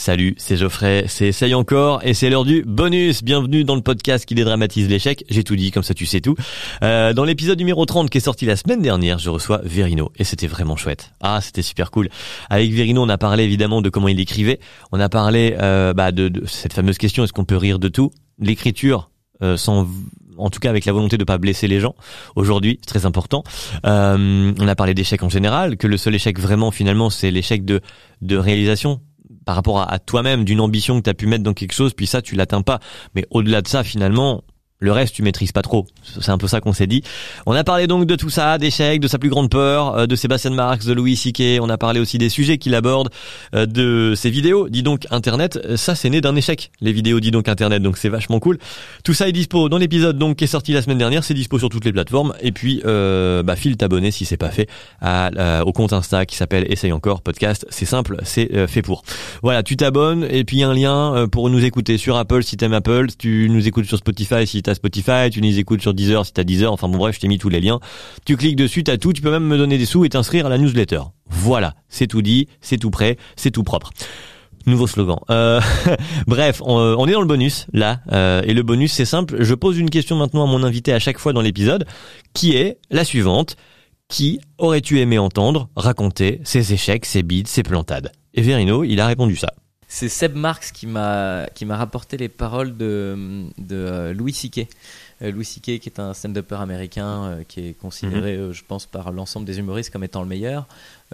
Salut, c'est Geoffrey, c'est Essaye encore et c'est l'heure du bonus. Bienvenue dans le podcast qui dédramatise l'échec. J'ai tout dit, comme ça tu sais tout. Dans l'épisode numéro 30 qui est sorti la semaine dernière, je reçois Verino et c'était vraiment chouette. Ah, c'était super cool. Avec Verino, on a parlé évidemment de comment il écrivait. On a parlé de cette fameuse question, est-ce qu'on peut rire de tout ? L'écriture en tout cas avec la volonté de pas blesser les gens aujourd'hui, c'est très important. On a parlé d'échec en général, que le seul échec vraiment finalement c'est l'échec de réalisation par rapport à toi-même, d'une ambition que tu as pu mettre dans quelque chose, puis ça tu l'atteins pas. Mais au-delà de ça finalement, le reste, tu maîtrises pas trop. C'est un peu ça qu'on s'est dit. On a parlé donc de tout ça, d'échecs, de sa plus grande peur, de Sébastien Marx, de Louis C.K. On a parlé aussi des sujets qu'il aborde, de ses vidéos. Dis donc Internet, ça c'est né d'un échec. Les vidéos Dis donc Internet, donc c'est vachement cool. Tout ça est dispo dans l'épisode donc qui est sorti la semaine dernière. C'est dispo sur toutes les plateformes. Et puis, file t'abonner si c'est pas fait au compte Insta qui s'appelle Essaye encore podcast. C'est simple, c'est fait pour. Voilà, tu t'abonnes et puis un lien pour nous écouter sur Apple si t'aimes Apple. Tu nous écoutes sur Spotify si t'as Spotify, tu nous écoutes sur Deezer si t'as Deezer, enfin bon bref, je t'ai mis tous les liens. Tu cliques dessus, t'as tout, tu peux même me donner des sous et t'inscrire à la newsletter. Voilà, c'est tout dit, c'est tout prêt, c'est tout propre. Nouveau slogan. Bref, on est dans le bonus là, et le bonus c'est simple, je pose une question maintenant à mon invité à chaque fois dans l'épisode, qui est la suivante. Qui aurais-tu aimé entendre raconter ses échecs, ses bides, ses plantades ? Et Verino, il a répondu ça. C'est Seb Marx qui m'a rapporté les paroles de Louis C.K. Louis C.K. qui est un stand-upper américain qui est considéré, je pense, par l'ensemble des humoristes comme étant le meilleur,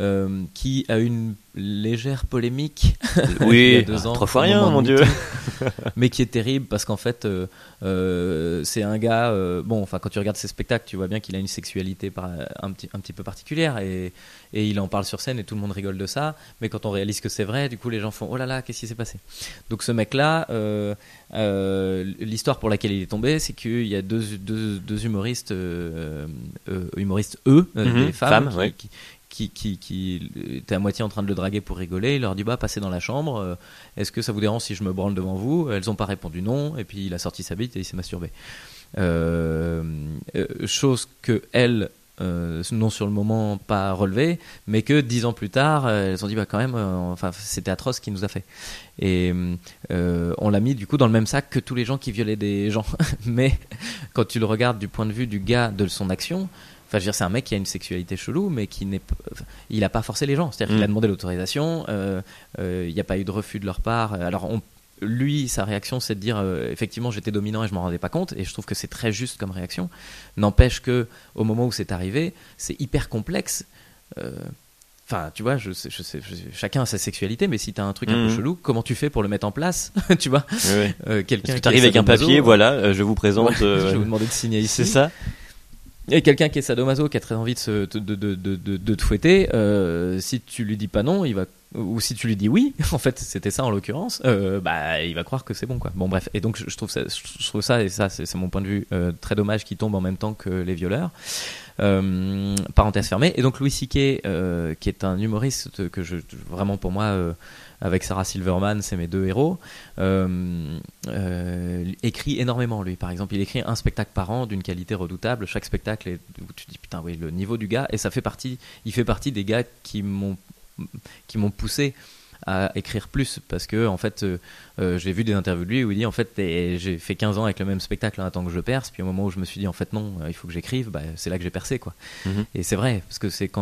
qui a une légère polémique oui, il y a 2 ans. 3 fois rien, mon Dieu. Mais qui est terrible parce qu'en fait, c'est un gars. Quand tu regardes ses spectacles, tu vois bien qu'il a une sexualité un petit peu particulière et il en parle sur scène et tout le monde rigole de ça. Mais quand on réalise que c'est vrai, du coup, les gens font oh là là, qu'est-ce qui s'est passé ? Donc ce mec-là, l'histoire pour laquelle il est tombé, c'est qu'il y a deux humoristes, des femmes, ouais. qui étaient à moitié en train de le draguer pour rigoler. Il leur dit passez dans la chambre, est-ce que ça vous dérange si je me branle devant vous ? Elles n'ont pas répondu non, et puis il a sorti sa bite et il s'est masturbé. Chose que elles n'ont sur le moment pas relevé, mais que 10 ans plus tard elles ont dit quand même c'était atroce ce qu'il nous a fait. Et on l'a mis du coup dans le même sac que tous les gens qui violaient des gens. Mais quand tu le regardes du point de vue du gars, de son action, c'est un mec qui a une sexualité chelou, mais il n'a pas forcé les gens. C'est-à-dire qu'il a demandé l'autorisation, il n'y a pas eu de refus de leur part. Alors, lui, sa réaction, c'est de dire effectivement, j'étais dominant et je m'en rendais pas compte. Et je trouve que c'est très juste comme réaction. N'empêche que au moment où c'est arrivé, c'est hyper complexe. Tu vois, je sais, chacun a sa sexualité, mais si t'as un truc un peu chelou, comment tu fais pour le mettre en place ? Tu vois, quelqu'un qui t'arrives avec un papier, voilà, je vous présente. Je vais vous demander de signer ici. C'est ça. Et quelqu'un qui est sadomaso, qui a très envie de te fouetter, si tu lui dis pas non, ou si tu lui dis oui, en fait c'était ça en l'occurrence, il va croire que c'est bon quoi. Bon bref, et donc je trouve ça, et ça c'est mon point de vue, très dommage qu'il tombe en même temps que les violeurs. Parenthèse fermée. Et donc Louis C.K. Qui est un humoriste que vraiment pour moi, avec Sarah Silverman, c'est mes 2 héros, écrit énormément lui. Par exemple, il écrit un spectacle par an d'une qualité redoutable. Chaque spectacle est, où tu te dis putain oui, le niveau du gars, et il fait partie des gars qui m'ont poussé à écrire plus, parce que en fait j'ai vu des interviews de lui où il dit en fait j'ai fait 15 ans avec le même spectacle en attendant que je perce, puis au moment où je me suis dit en fait non, il faut que j'écrive, c'est là que j'ai percé quoi. Et c'est vrai, parce que c'est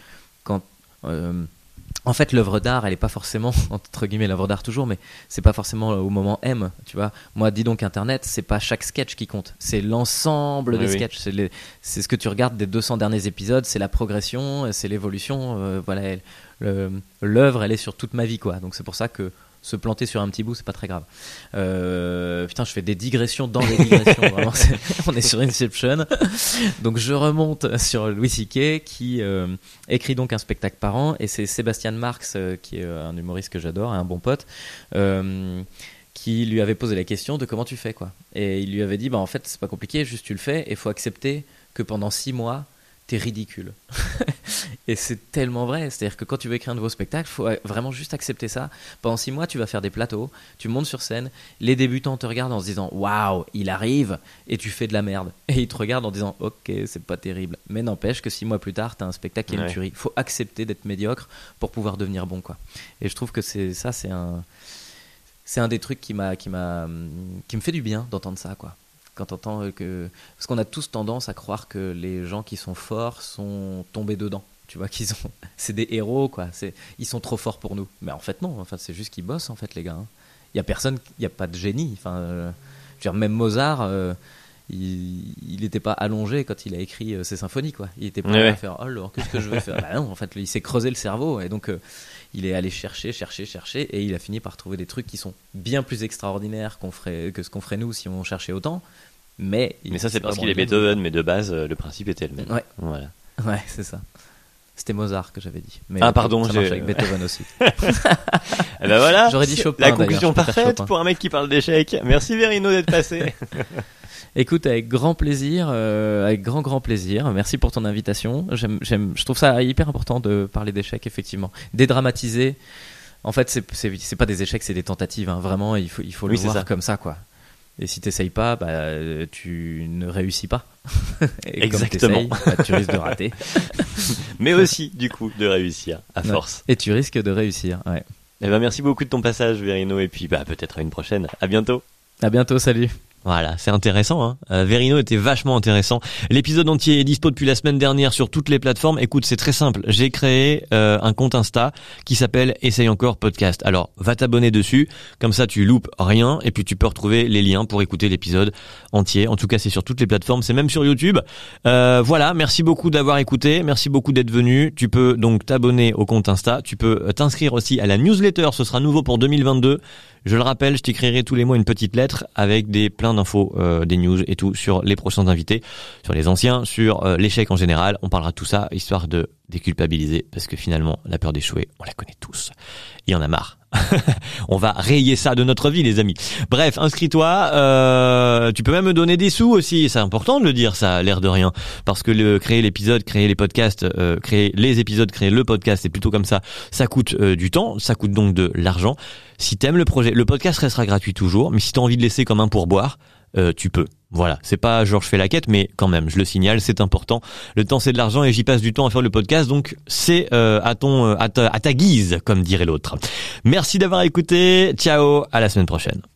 en fait, l'œuvre d'art, elle est pas forcément, entre guillemets, l'œuvre d'art toujours, mais c'est pas forcément au moment M, tu vois. Moi, dis donc Internet, c'est pas chaque sketch qui compte, c'est l'ensemble des sketchs. C'est ce que tu regardes des 200 derniers épisodes, c'est la progression, c'est l'évolution, l'œuvre, elle est sur toute ma vie, quoi. Donc c'est pour ça que se planter sur un petit bout, c'est pas très grave. Je fais des digressions dans les digressions. Vraiment, on est sur Inception. Donc je remonte sur Louis C.K. qui écrit donc un spectacle par an, et c'est Sébastien Marx, qui est un humoriste que j'adore, un bon pote, qui lui avait posé la question de comment tu fais quoi. Et il lui avait dit en fait c'est pas compliqué, juste tu le fais, et il faut accepter que pendant 6 mois t'es ridicule. Et c'est tellement vrai. C'est-à-dire que quand tu veux écrire un nouveau spectacle, il faut vraiment juste accepter ça. Pendant 6 mois, tu vas faire des plateaux, tu montes sur scène, les débutants te regardent en se disant « Waouh, il arrive !» et tu fais de la merde. Et ils te regardent en disant « Ok, c'est pas terrible. » Mais n'empêche que 6 mois plus tard, tu as un spectacle qui est une tuerie. Il faut accepter d'être médiocre pour pouvoir devenir bon, quoi. Et je trouve que c'est un des trucs qui me fait du bien d'entendre ça, quoi. Quand t'entends que... Parce qu'on a tous tendance à croire que les gens qui sont forts sont tombés dedans. Tu vois c'est des héros, quoi. Ils sont trop forts pour nous. Mais en fait non. Enfin, c'est juste qu'ils bossent, en fait, les gars. Il y a personne, il y a pas de génie. Enfin, je veux dire, même Mozart, il n'était pas allongé quand il a écrit ses symphonies, quoi. Il était pas là à faire alors qu'est-ce que je vais faire. Bah non, en fait, il s'est creusé le cerveau et donc il est allé chercher et il a fini par trouver des trucs qui sont bien plus extraordinaires que ce qu'on ferait nous si on cherchait autant. Mais ça, c'est parce qu'il est Beethoven, mais de base, le principe était le même. Ouais. Voilà. Ouais, c'est ça. C'était Mozart que j'avais dit. Mais pardon, ça marche avec Beethoven aussi. Et ben voilà. J'aurais dit Chopin. La conclusion parfaite pour un mec qui parle d'échecs. Merci Verino d'être passé. Écoute, avec grand plaisir, avec grand plaisir. Merci pour ton invitation. Je trouve ça hyper important de parler d'échecs, effectivement. Dédramatiser. En fait, c'est pas des échecs, c'est des tentatives. Hein. Vraiment, il faut le voir comme ça, quoi. Et si t'essayes pas, tu ne réussis pas. Et exactement. Comme t'essayes, tu risques de rater. Mais aussi, du coup, de réussir, à force. Et tu risques de réussir, ouais. Eh ben, merci beaucoup de ton passage, Verino, et puis peut-être à une prochaine. À bientôt. À bientôt, salut. Voilà, c'est intéressant, hein. Verino était vachement intéressant. L'épisode entier est dispo depuis la semaine dernière sur toutes les plateformes. Écoute, c'est très simple. J'ai créé un compte Insta qui s'appelle Essaye encore podcast. Alors, va t'abonner dessus, comme ça tu loupes rien et puis tu peux retrouver les liens pour écouter l'épisode entier. En tout cas, c'est sur toutes les plateformes, c'est même sur YouTube. Voilà, merci beaucoup d'avoir écouté, merci beaucoup d'être venu. Tu peux donc t'abonner au compte Insta, tu peux t'inscrire aussi à la newsletter, ce sera nouveau pour 2022. Je le rappelle, je t'écrirai tous les mois une petite lettre avec plein d'infos, des news et tout sur les prochains invités, sur les anciens, sur l'échec en général. On parlera de tout ça, histoire de déculpabiliser, parce que finalement, la peur d'échouer, on la connaît tous. Il y en a marre. On va rayer ça de notre vie, les amis. Bref, inscris-toi. Tu peux même me donner des sous aussi. C'est important de le dire, ça, l'air de rien. Parce que créer l'épisode, créer les podcasts, créer les épisodes, créer le podcast, c'est plutôt comme ça. Ça coûte du temps, ça coûte donc de l'argent. Si t'aimes le projet, le podcast restera gratuit toujours. Mais si t'as envie de laisser comme un pourboire, tu peux. Voilà, c'est pas genre je fais la quête, mais quand même, je le signale, c'est important. Le temps c'est de l'argent et j'y passe du temps à faire le podcast, donc c'est à ta guise, comme dirait l'autre. Merci d'avoir écouté, ciao, à la semaine prochaine.